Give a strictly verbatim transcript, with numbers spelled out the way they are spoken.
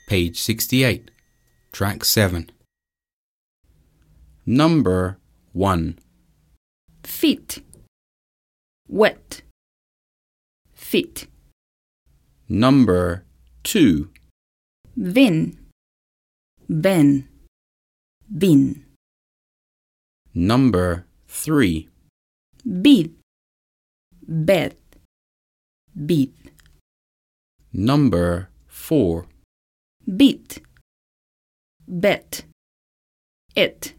page sixty-eight, track seven. Number one. Fit. Wet. Fit. Number two. Vin. Ben. Bin. Number three. Bid. Bed. Bid. Number four. Bit. Bet. It.